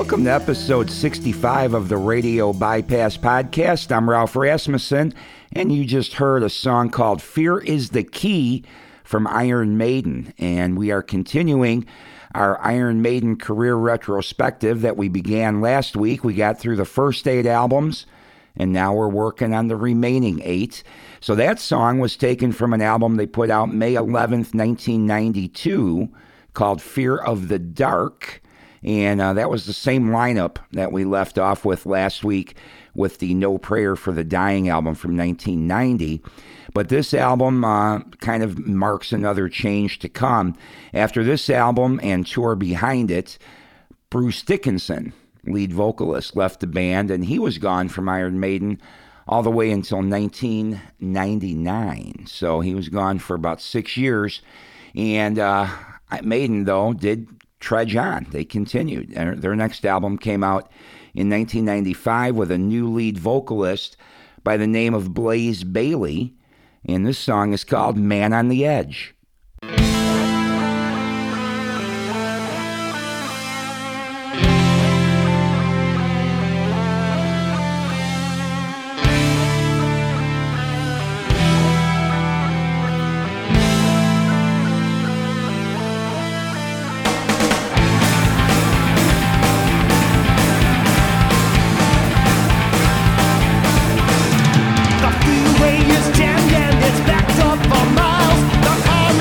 Welcome to episode 65 of the Radio Bypass Podcast. I'm Ralph Rasmussen, and you just heard a song called Fear is the Key from Iron Maiden. And we are continuing our Iron Maiden career retrospective that we began last week. We got through the first 8 albums, and now we're working on the remaining 8. So that song was taken from an album they put out May 11th, 1992, called Fear of the Dark. And that was the same lineup that we left off with last week with the No Prayer for the Dying album from 1990. But this album kind of marks another change to come. After this album and tour behind it, Bruce Dickinson, lead vocalist, left the band, and he was gone from Iron Maiden all the way until 1999. So he was gone for about 6 years. And Maiden, though, did trudge on. They continued. Their next album came out in 1995 with a new lead vocalist by the name of Blaze Bayley, and this song is called Man on the Edge. Jammed and it's backed up for miles. The car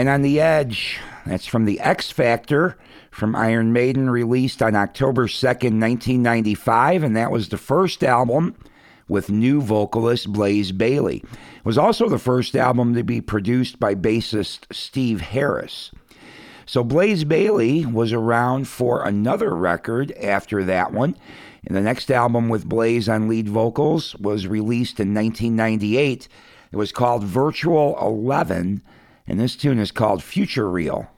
on the Edge. That's from the X Factor from Iron Maiden, released on October 2nd, 1995, and that was the first album with new vocalist Blaze Bayley. It was also the first album to be produced by bassist Steve Harris. So Blaze Bayley was around for another record after that one, and the next album with Blaze on lead vocals was released in 1998. It was called Virtual 11, and this tune is called Future Real.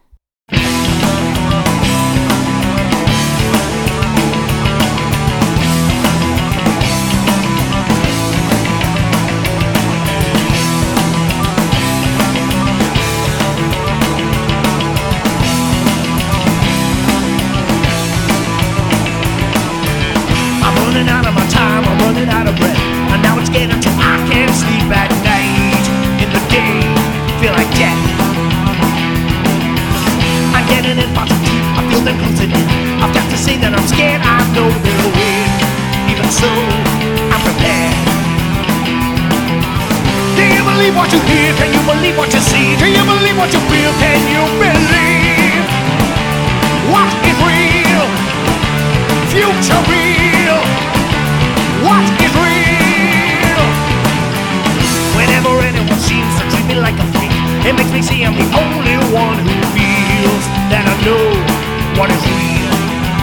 What you hear, can you believe what you see? Do you believe what you feel? Can you believe what is real? Future real. What is real? Whenever anyone seems to treat me like a freak, it makes me see I'm the only one who feels that I know what is real.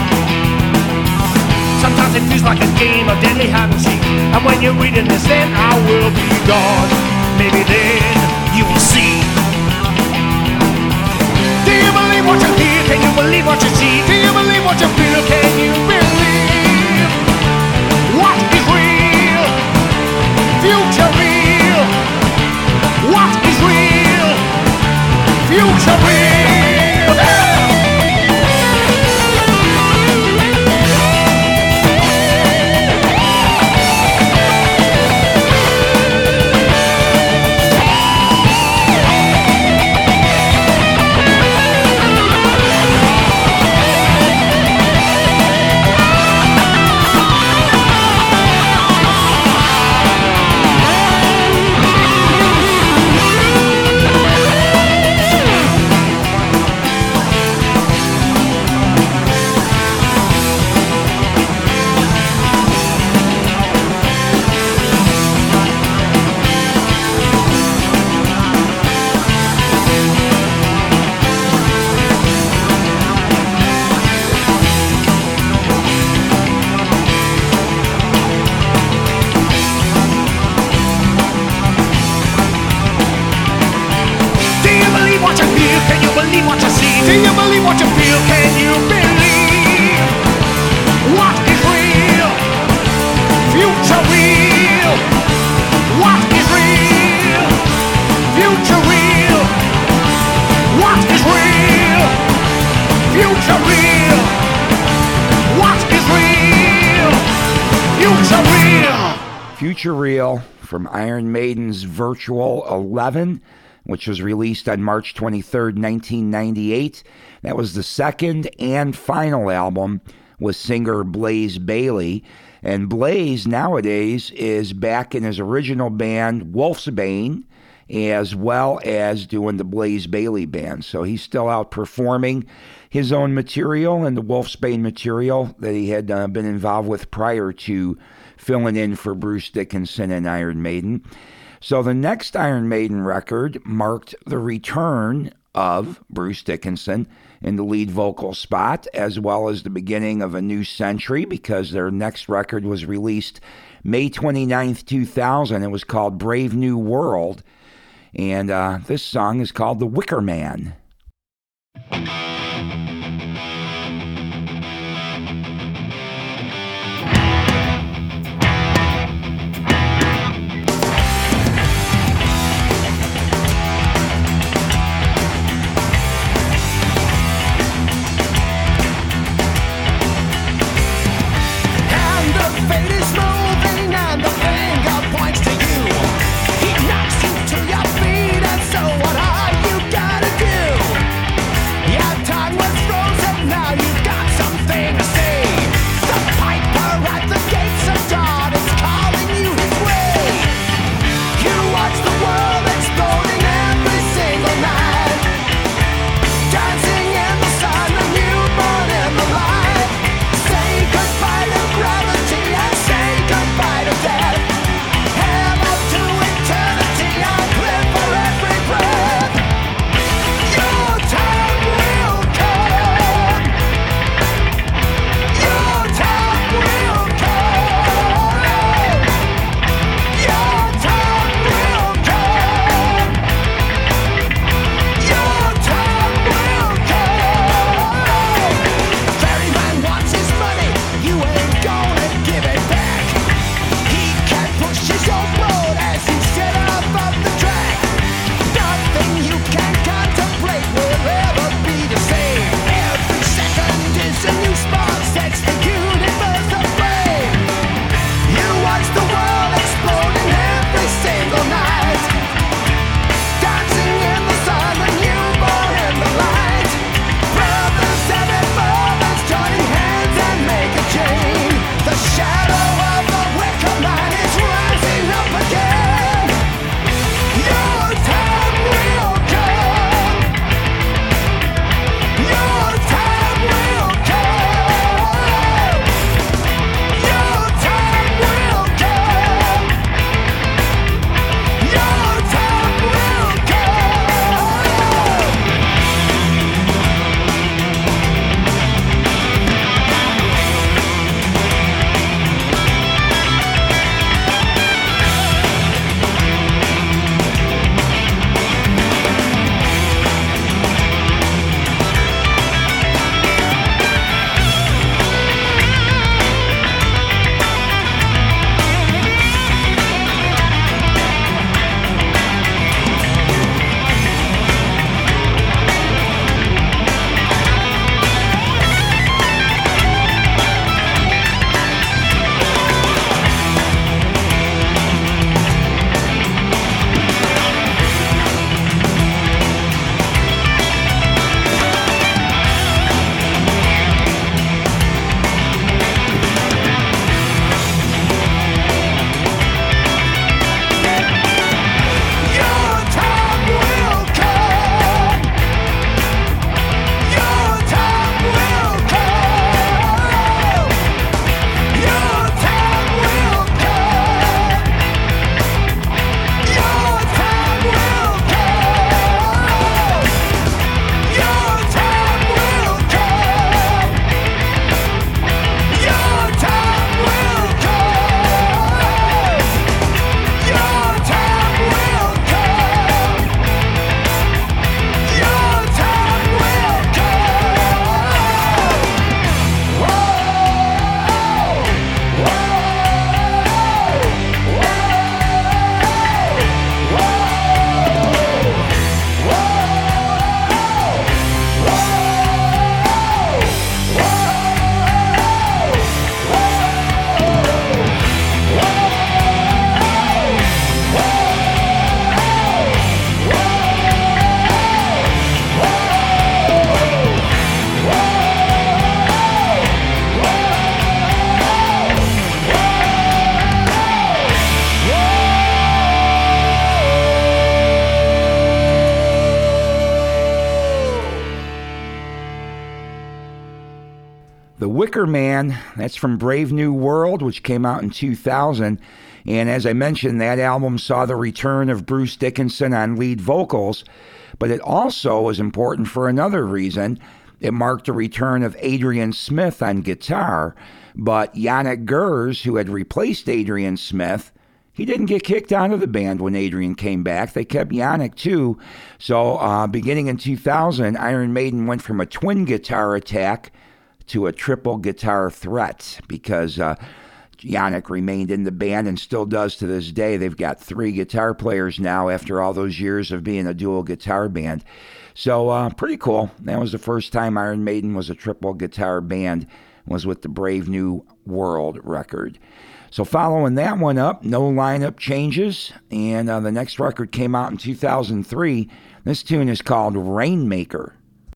Sometimes it feels like a game of deadly hide and seek, and when you're reading this, then I will be gone. Maybe then you will see. Do you believe what you hear? Can you believe what you see? Do you believe what you feel? Can you believe what is real? Future real. What is real? Future real. Do you believe what you feel? Can you believe what is real? Future real. What is real? Future real. What is real? Future real. What is real? Future real. Future Real from Iron Maiden's Virtual 11, which was released on March 23rd, 1998. That was the second and final album with singer Blaze Bayley. And Blaze nowadays is back in his original band, Wolfsbane, as well as doing the Blaze Bayley Band. So he's still out performing his own material and the Wolfsbane material that he had been involved with prior to filling in for Bruce Dickinson and Iron Maiden. So the next Iron Maiden record marked the return of Bruce Dickinson in the lead vocal spot, as well as the beginning of a new century, because their next record was released May 29th, 2000. It was called Brave New World, and this song is called The Wicker Man. Knocks you to your feet, and so what are you gonna do? The Wicker Man, that's from Brave New World, which came out in 2000. And as I mentioned, that album saw the return of Bruce Dickinson on lead vocals, but it also was important for another reason. It marked the return of Adrian Smith on guitar, but Yannick Gers, who had replaced Adrian Smith, he didn't get kicked out of the band when Adrian came back. They kept Yannick too. So beginning in 2000, Iron Maiden went from a twin guitar attack to a triple guitar threat because Yannick remained in the band and still does to this day. They've got 3 guitar players now after all those years of being a dual guitar band. So pretty cool. That was the first time Iron Maiden was a triple guitar band, was with the Brave New World record. So following that one up, no lineup changes, and the next record came out in 2003. This tune is called Rainmaker.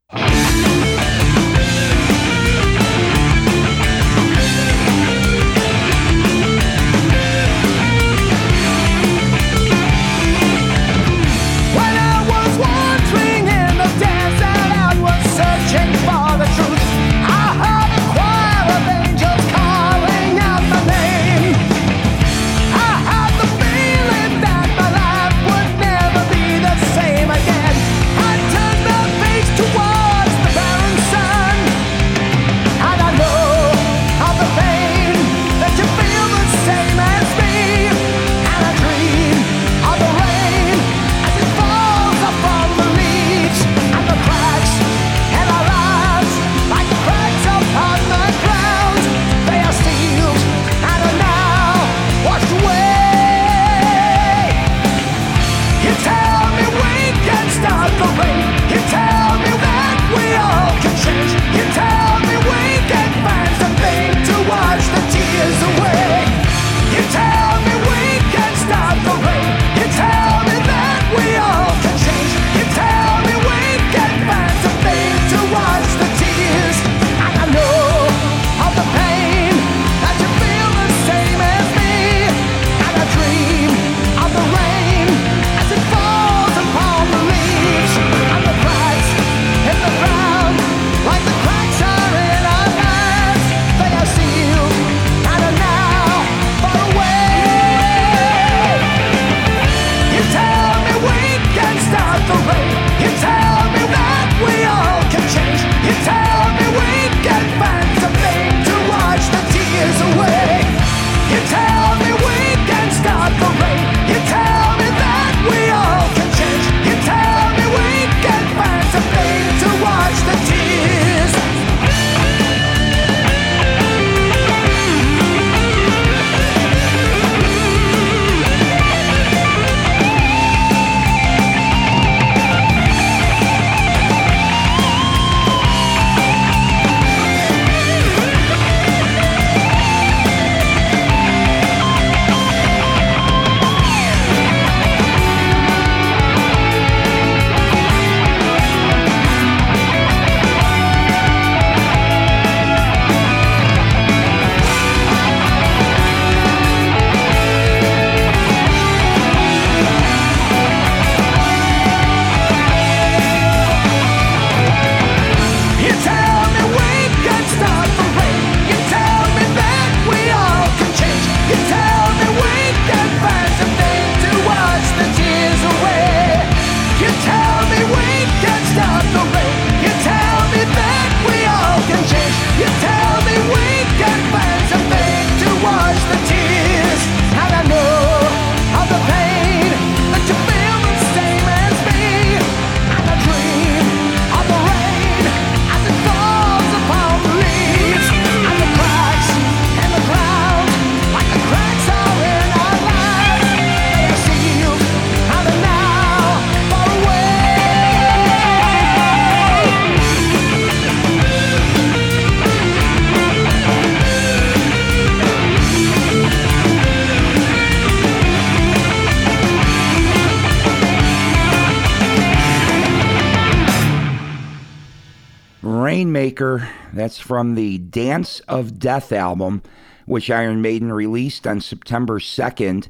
Rainmaker, that's from the Dance of Death album, which Iron Maiden released on September 2nd,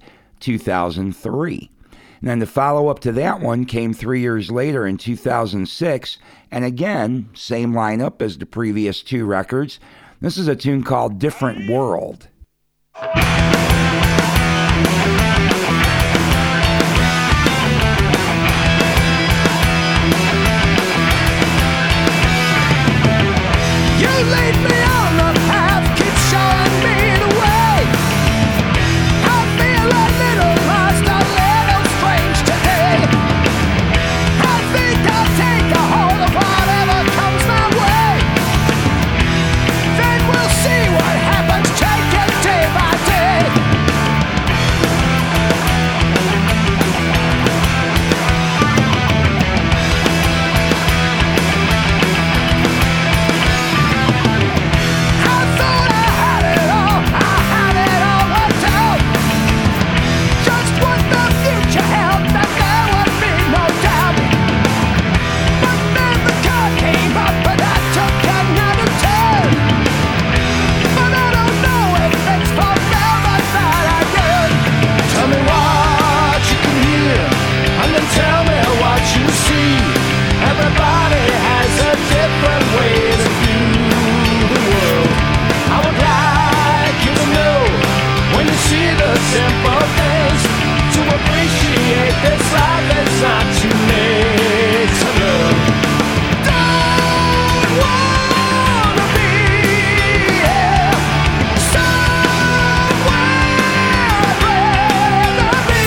2003. And then the follow-up to that one came 3 years later in 2006, and again, same lineup as the previous 2 records. This is a tune called Different World. You lead me on the path, keep showing me the way. I feel a little lost, a little strange today. I think I'll take a hold of whatever comes my way. Then we'll see what happens, take it day by day. Everybody has a different way to view the world. I would like you to know, when you see the simple things, to appreciate this life that's not too late to love. Don't wanna be here somewhere I'd rather be.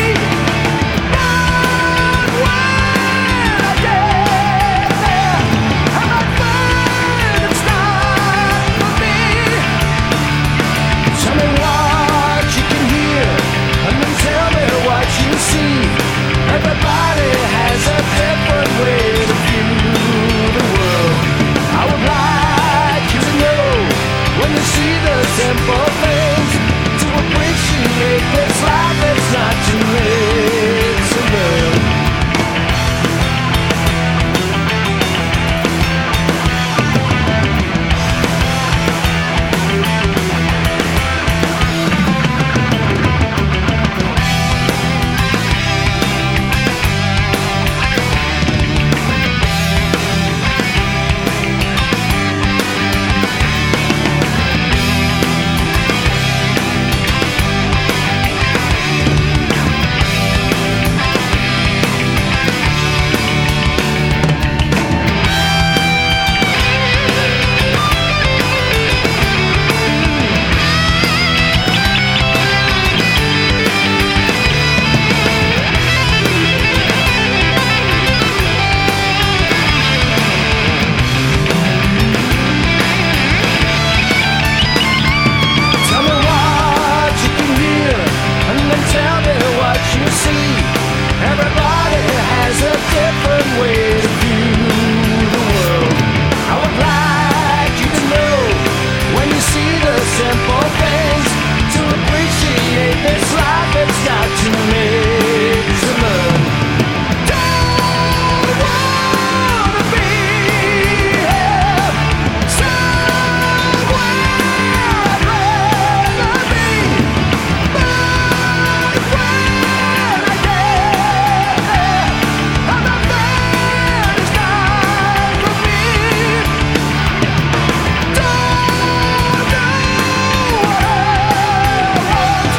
But when I get there, I might find it's not for me. Tell me what you can hear, and then tell me what you see. Everybody has a different way to view the world. I would like you to know, when you see the simple things, to appreciate this life that's not too late to live. Tell me what you can hear, and then tell me what you see. Everybody has a different way to view the world. I would like you to know, when you see the simple things, to appreciate this life, it's not too late to learn. Don't wanna be here somewhere I'd rather be. But when I get there, I'm not there, it's not for me. Don't know what I want,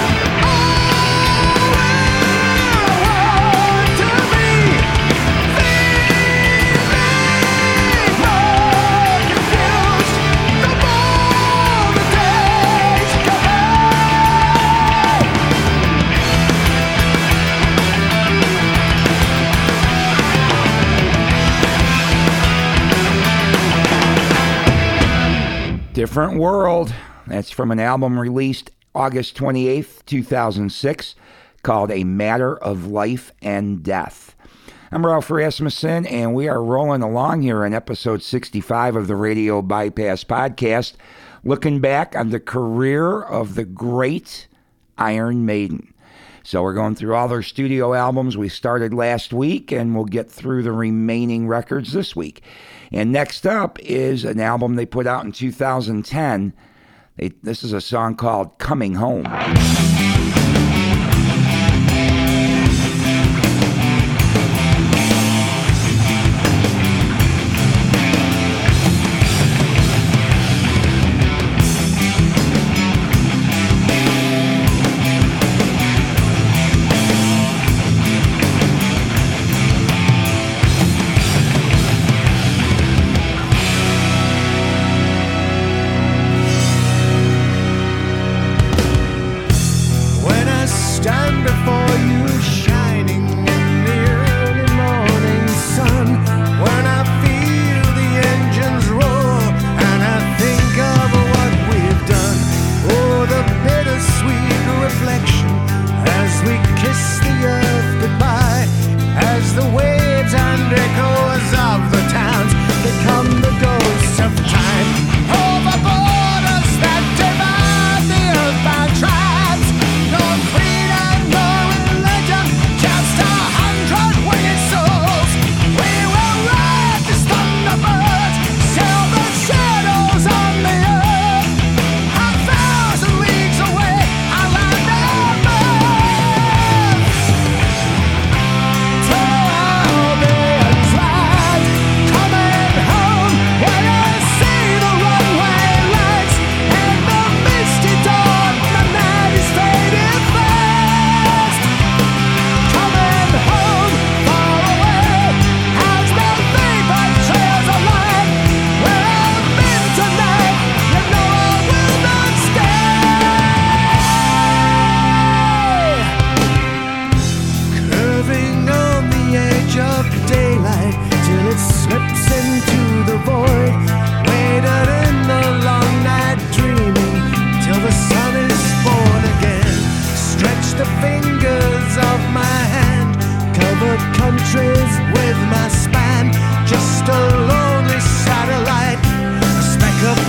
Different World. That's from an album released August 28th, 2006, called A Matter of Life and Death. I'm Ralph Rasmussen, and we are rolling along here on episode 65 of the Radio Bypass Podcast, looking back on the career of the great Iron Maiden. So we're going through all their studio albums we started last week, and we'll get through the remaining records this week. And next up is an album they put out in 2010. This is a song called Coming Home.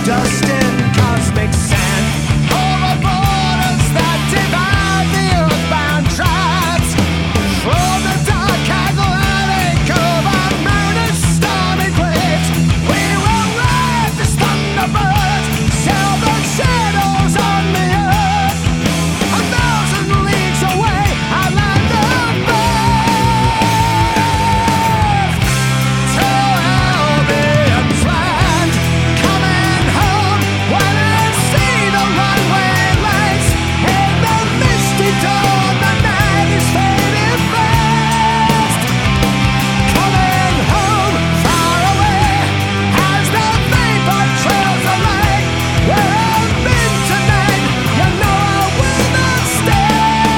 dust and cosmic sand. All the borders that divide the earthbound tribes. From the dark Atlantic over mountain stormy waves, we will ride the thunderbirds, sail the shadows on the earth. 1,000 leagues away, I land the birth. To Albion's land, coming home when I see the runway lights. In the misty dawn, the night is fading fast. Coming home, far away, as the vapor trails the light. Where I've been tonight, you know I will not stay.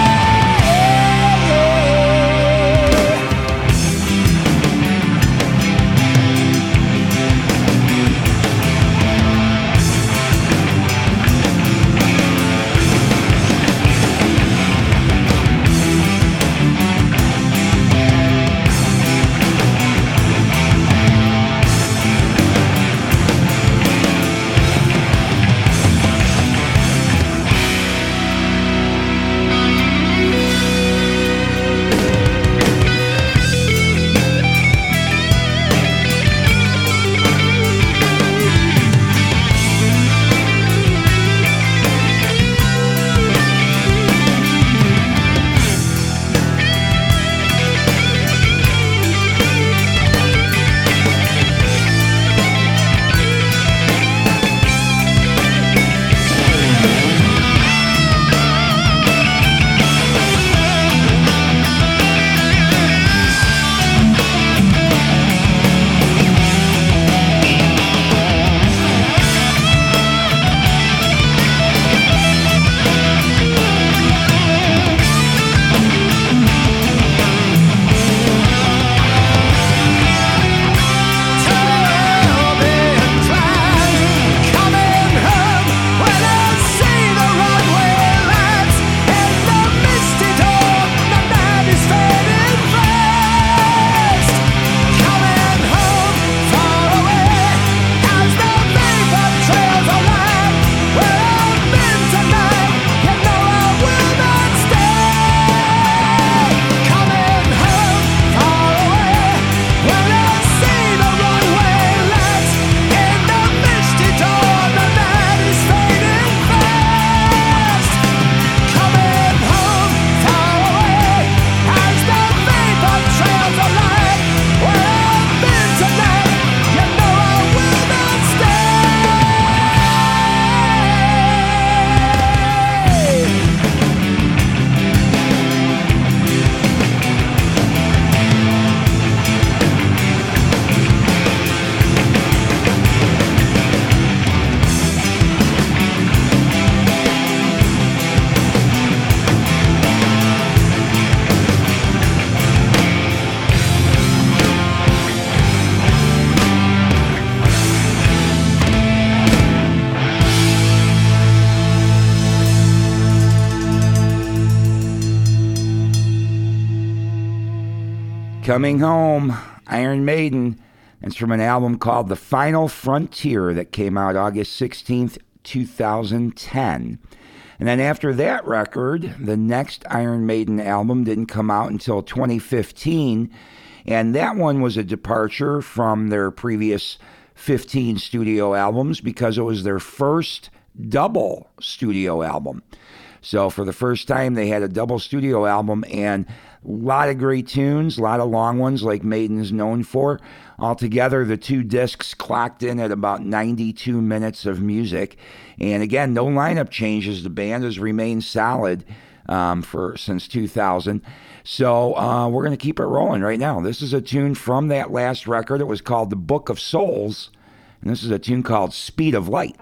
Coming Home, Iron Maiden. It's from an album called The Final Frontier that came out August 16th, 2010. And then after that record, the next Iron Maiden album didn't come out until 2015. And that one was a departure from their previous 15 studio albums because it was their first double studio album. So for the first time, they had a double studio album and a lot of great tunes, a lot of long ones like Maiden is known for. Altogether, the two discs clocked in at about 92 minutes of music. And again, no lineup changes. The band has remained solid since 2000. So we're going to keep it rolling right now. This is a tune from that last record. It was called The Book of Souls. And this is a tune called Speed of Light.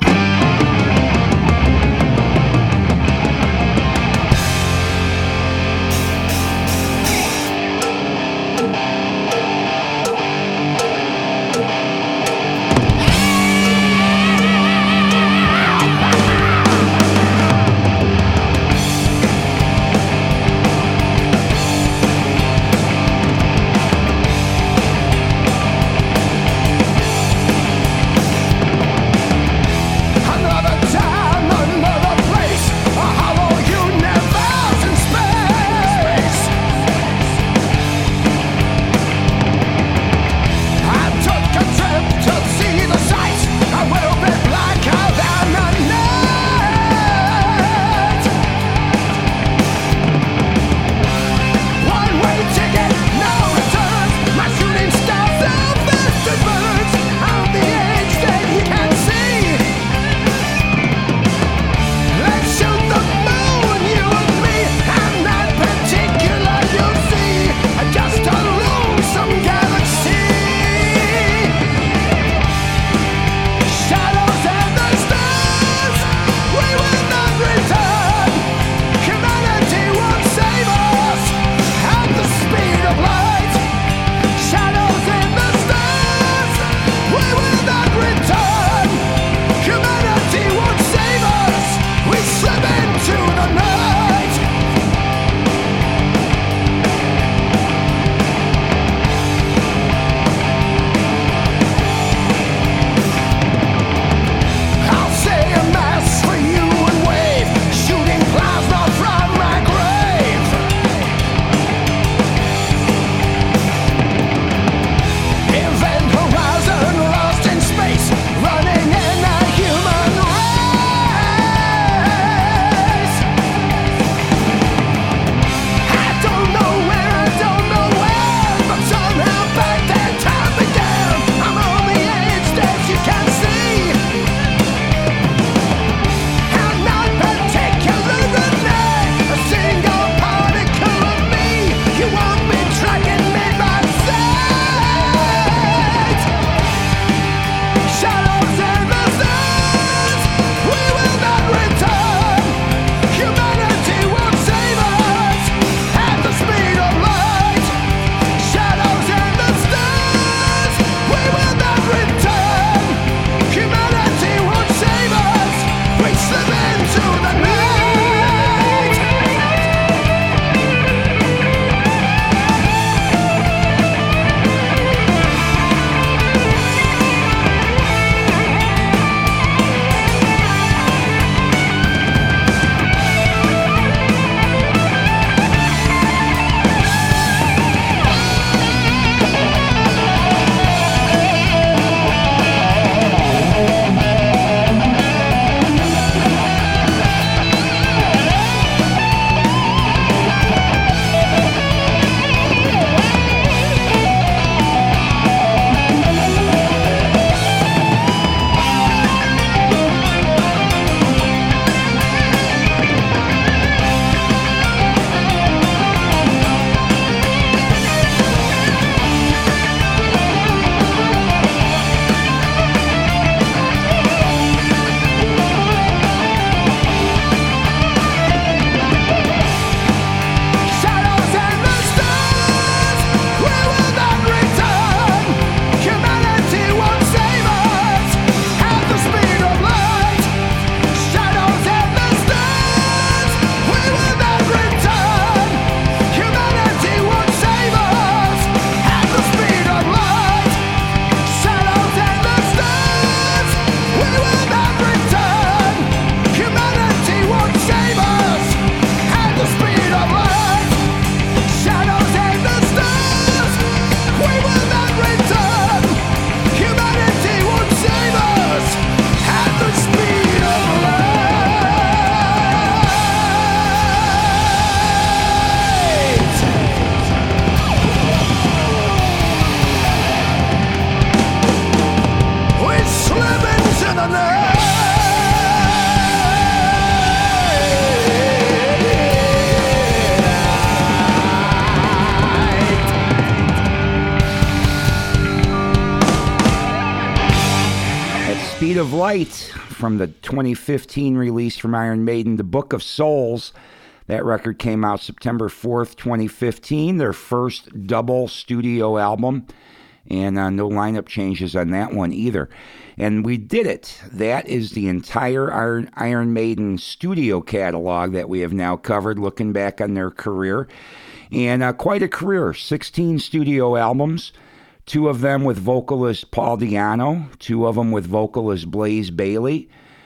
of Light from the 2015 release from Iron Maiden, The Book of Souls. That record came out September 4th, 2015, their first double studio album, and no lineup changes on that one either. And we did it. That is the entire Iron Maiden studio catalog that we have now covered, looking back on their career. And quite a career, 16 studio albums, 2 of them with vocalist Paul Di'Anno, 2 of them with vocalist Blaze Bayley,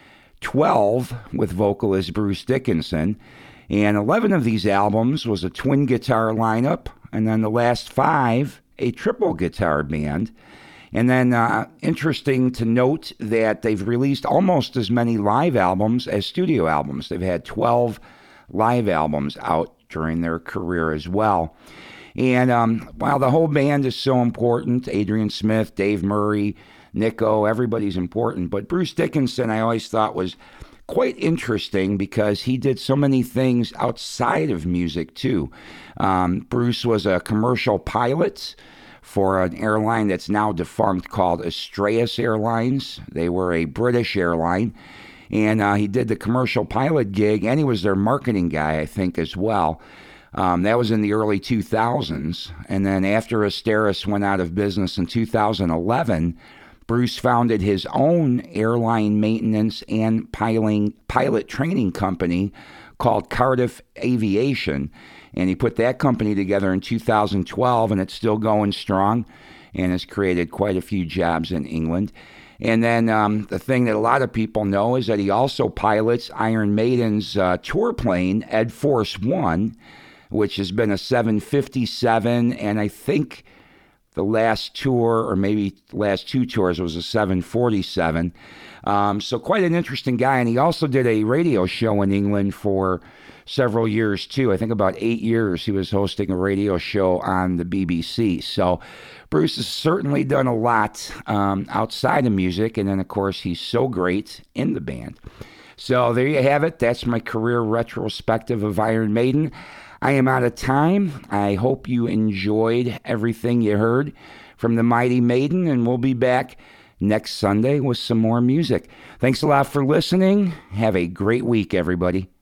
12 with vocalist Bruce Dickinson, and 11 of these albums was a twin guitar lineup, and then the last 5, a triple guitar band. And then interesting to note that they've released almost as many live albums as studio albums. They've had 12 live albums out during their career as well. And while the whole band is so important, Adrian Smith, Dave Murray, Nico, everybody's important. But Bruce Dickinson, I always thought, was quite interesting because he did so many things outside of music, too. Bruce was a commercial pilot for an airline that's now defunct called Astraeus Airlines. They were a British airline. And he did the commercial pilot gig, and he was their marketing guy, I think, as well. That was in the early 2000s. And then after Astraeus went out of business in 2011, Bruce founded his own airline maintenance and pilot training company called Cardiff Aviation. And he put that company together in 2012, and it's still going strong and has created quite a few jobs in England. And then the thing that a lot of people know is that he also pilots Iron Maiden's tour plane, Ed Force One, which has been a 757, and I think the last tour, or maybe last 2 tours, was a 747. So quite an interesting guy, and he also did a radio show in England for several years, too. I think about 8 years he was hosting a radio show on the BBC. So Bruce has certainly done a lot outside of music, and then, of course, he's so great in the band. So there you have it. That's my career retrospective of Iron Maiden. I am out of time. I hope you enjoyed everything you heard from the Mighty Maiden, and we'll be back next Sunday with some more music. Thanks a lot for listening. Have a great week, everybody.